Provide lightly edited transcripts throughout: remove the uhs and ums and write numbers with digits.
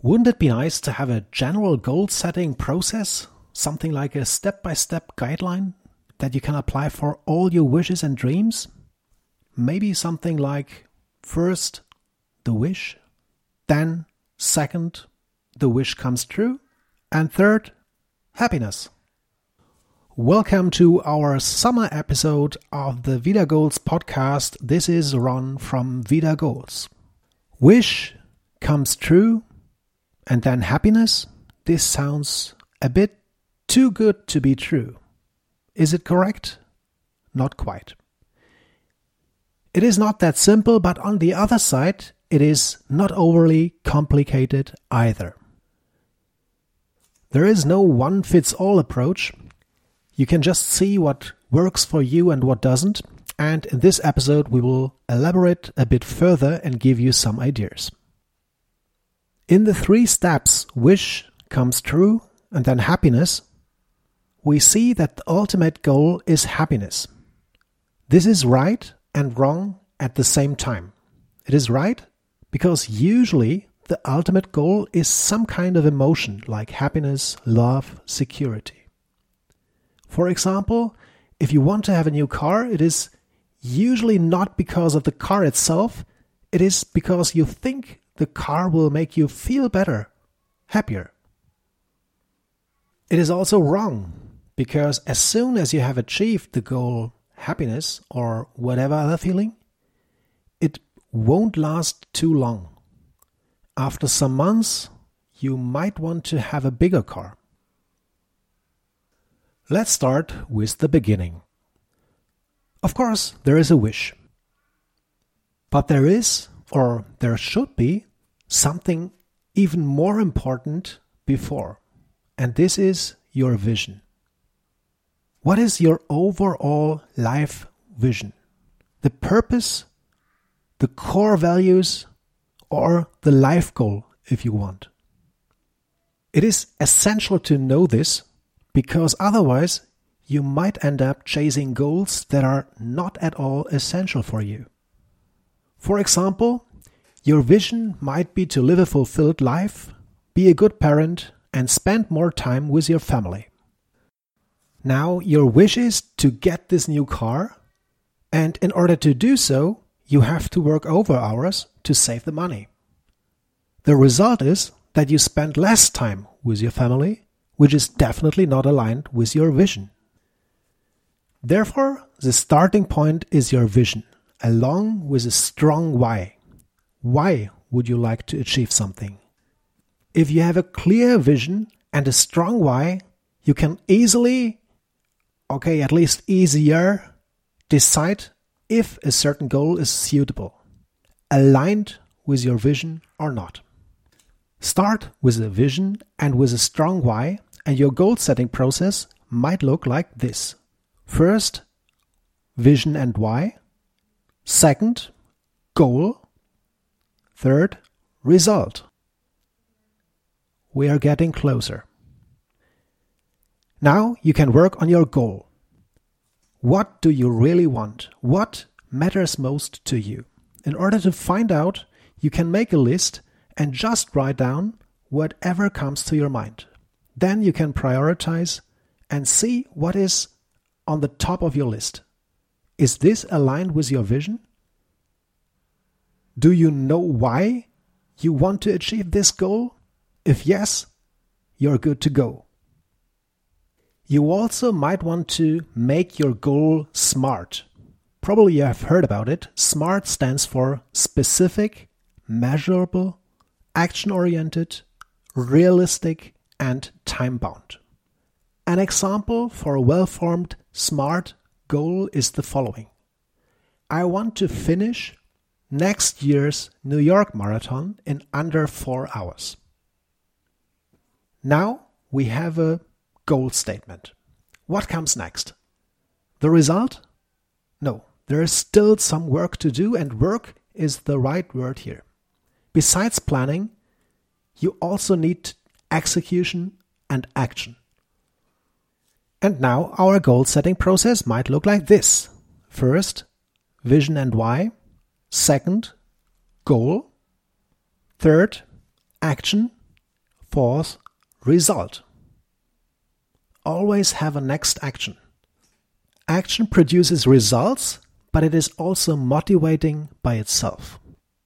Wouldn't it be nice to have a general goal-setting process, something like a step-by-step guideline that you can apply for all your wishes and dreams? Maybe something like, first, the wish, then, second, the wish comes true, and third, happiness. Welcome to our summer episode of the Vida Goals podcast. This is Ron from Vida Goals. Wish comes true, and then happiness? This sounds a bit too good to be true. Is it correct? Not quite. It is not that simple, but on the other side, it is not overly complicated either. There is no one-fits-all approach. You can just see what works for you and what doesn't, and in this episode we will elaborate a bit further and give you some ideas. In the 3 steps, wish comes true and then happiness, we see that the ultimate goal is happiness. This is right and wrong at the same time. It is right because usually the ultimate goal is some kind of emotion like happiness, love, security. For example, if you want to have a new car, it is usually not because of the car itself, it is because you think the car will make you feel better, happier. It is also wrong because as soon as you have achieved the goal, happiness or whatever other feeling, it won't last too long. After some months, you might want to have a bigger car. Let's start with the beginning. Of course, there is a wish. But there is, or there should be, something even more important before. And this is your vision. What is your overall life vision? The purpose, the core values, or the life goal, if you want. It is essential to know this, because otherwise you might end up chasing goals that are not at all essential for you. For example, your vision might be to live a fulfilled life, be a good parent, and spend more time with your family. Now, your wish is to get this new car, and in order to do so, you have to work over hours to save the money. The result is that you spend less time with your family, which is definitely not aligned with your vision. Therefore, the starting point is your vision, along with a strong why. Why would you like to achieve something? If you have a clear vision and a strong why, you can easily, at least easier, decide if a certain goal is suitable, aligned with your vision or not. Start with a vision and with a strong why, and your goal setting process might look like this. First, vision and why. Second, goal. Third, result. We are getting closer. Now you can work on your goal. What do you really want? What matters most to you? In order to find out, you can make a list and just write down whatever comes to your mind. Then you can prioritize and see what is on the top of your list. Is this aligned with your vision? Do you know why you want to achieve this goal? If yes, you're good to go. You also might want to make your goal SMART. Probably you have heard about it. SMART stands for specific, measurable, action-oriented, realistic, and time-bound. An example for a well-formed SMART goal is the following. I want to finish next year's New York Marathon in under 4 hours. Now we have a goal statement. What comes next? The result? No, there is still some work to do, and work is the right word here. Besides planning, you also need execution and action. And now our goal setting process might look like this. First, vision and why. Second, goal. Third, action. Fourth, result. Always have a next action. Action produces results, but it is also motivating by itself.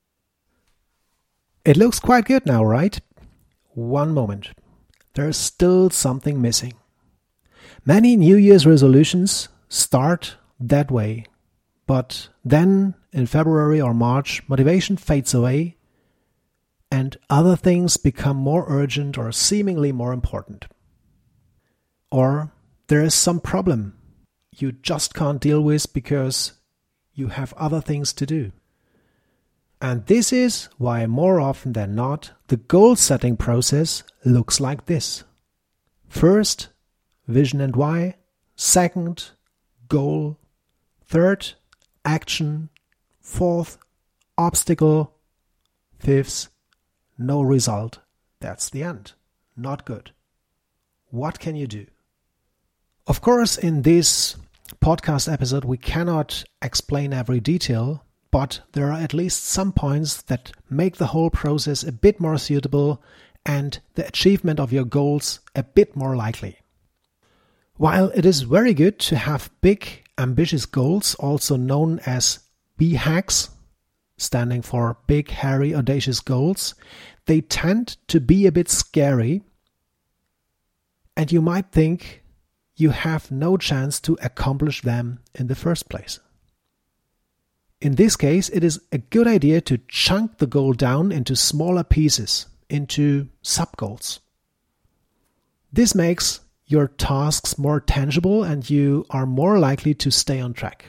It looks quite good now, right? One moment. There's still something missing. Many New Year's resolutions start that way, but then in February or March, motivation fades away and other things become more urgent or seemingly more important. Or there is some problem you just can't deal with because you have other things to do. And this is why more often than not, the goal-setting process looks like this. First, vision and why. Second, goal. Third, action. Fourth, obstacle. Fifth, no result. That's the end. Not good. What can you do? Of course, in this podcast episode, we cannot explain every detail, but there are at least some points that make the whole process a bit more suitable and the achievement of your goals a bit more likely. While it is very good to have big, ambitious goals, also known as BHAGs, standing for Big, Hairy, Audacious Goals, they tend to be a bit scary, and you might think you have no chance to accomplish them in the first place. In this case, it is a good idea to chunk the goal down into smaller pieces, into sub-goals. This makes your tasks more tangible and you are more likely to stay on track.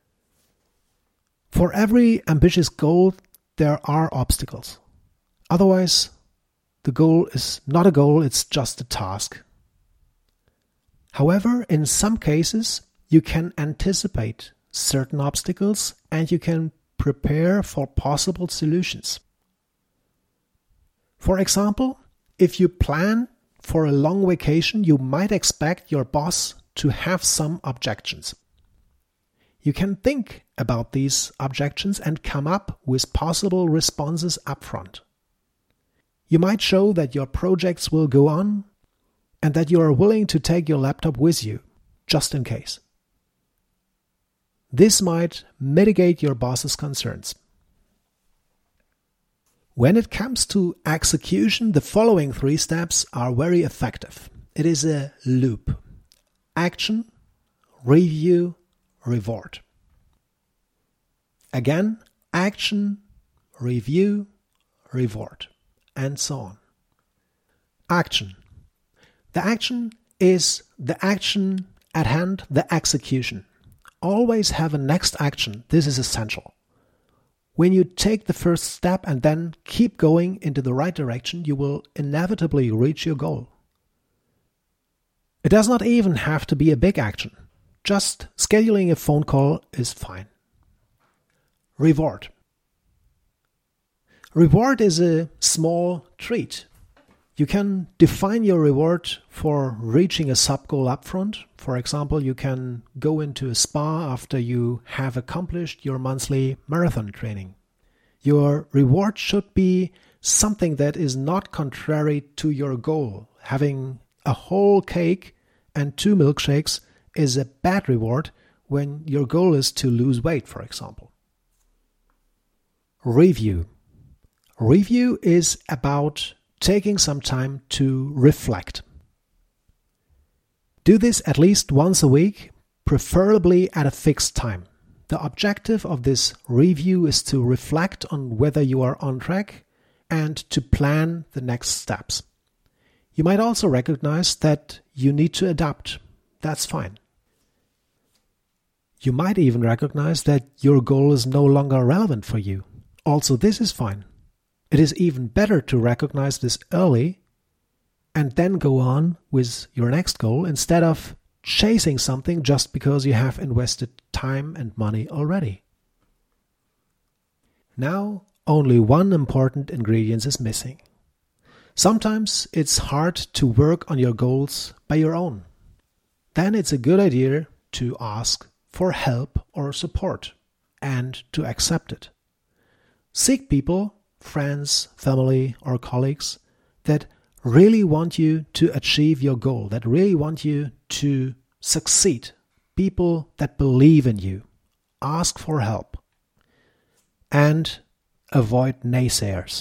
For every ambitious goal, there are obstacles. Otherwise, the goal is not a goal, it's just a task. However, in some cases, you can anticipate certain obstacles and you can prepare for possible solutions. For example, if you plan for a long vacation, you might expect your boss to have some objections. You can think about these objections and come up with possible responses upfront. You might show that your projects will go on and that you are willing to take your laptop with you, just in case. This might mitigate your boss's concerns. When it comes to execution, the following 3 steps are very effective. It is a loop. Action, review, reward. Again, action, review, reward, and so on. Action. The action is the action at hand, the execution. Always have a next action. This is essential. When you take the first step and then keep going into the right direction, you will inevitably reach your goal. It does not even have to be a big action. Just scheduling a phone call is fine. Reward. Reward is a small treat. You can define your reward for reaching a sub-goal upfront. For example, you can go into a spa after you have accomplished your monthly marathon training. Your reward should be something that is not contrary to your goal. Having a whole cake and 2 milkshakes is a bad reward when your goal is to lose weight, for example. Review. Review is about taking some time to reflect. Do this at least once a week, preferably at a fixed time. The objective of this review is to reflect on whether you are on track and to plan the next steps. You might also recognize that you need to adapt. That's fine. You might even recognize that your goal is no longer relevant for you. Also, this is fine. It is even better to recognize this early and then go on with your next goal instead of chasing something just because you have invested time and money already. Now, only one important ingredient is missing. Sometimes it's hard to work on your goals by your own. Then it's a good idea to ask for help or support and to accept it. Seek people, friends, family, or colleagues that really want you to achieve your goal, that really want you to succeed, people that believe in you, ask for help, and avoid naysayers.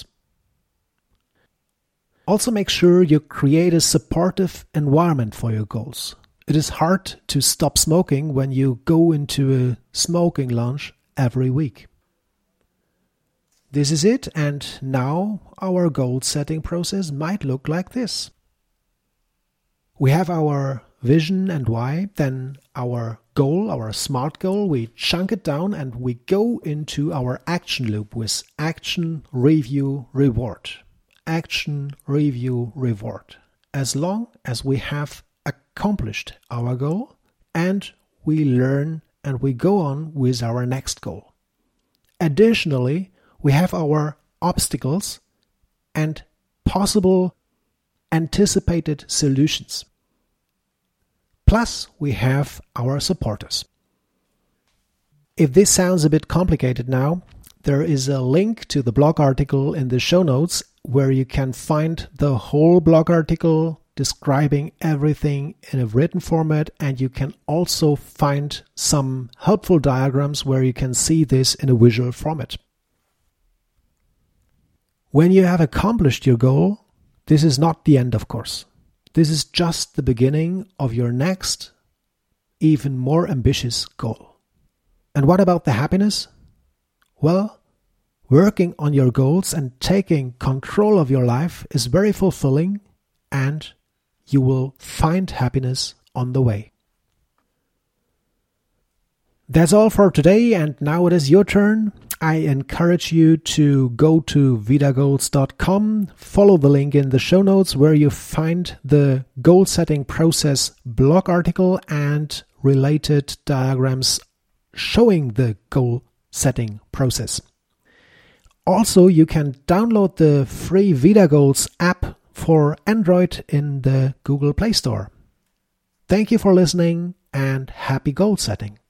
Also make sure you create a supportive environment for your goals. It is hard to stop smoking when you go into a smoking lounge every week. This is it, and now our goal setting process might look like this. We have our vision and why, then our goal, our SMART goal, we chunk it down and we go into our action loop with action, review, reward. Action, review, reward. As long as we have accomplished our goal and we learn and we go on with our next goal. Additionally, we have our obstacles and possible anticipated solutions. Plus, we have our supporters. If this sounds a bit complicated now, there is a link to the blog article in the show notes where you can find the whole blog article describing everything in a written format, and you can also find some helpful diagrams where you can see this in a visual format. When you have accomplished your goal, this is not the end, of course. This is just the beginning of your next, even more ambitious goal. And what about the happiness? Well, working on your goals and taking control of your life is very fulfilling, and you will find happiness on the way. That's all for today, and now it is your turn. I encourage you to go to vidagoals.com, follow the link in the show notes where you find the goal setting process blog article and related diagrams showing the goal setting process. Also, you can download the free VidaGoals app for Android in the Google Play Store. Thank you for listening and happy goal setting.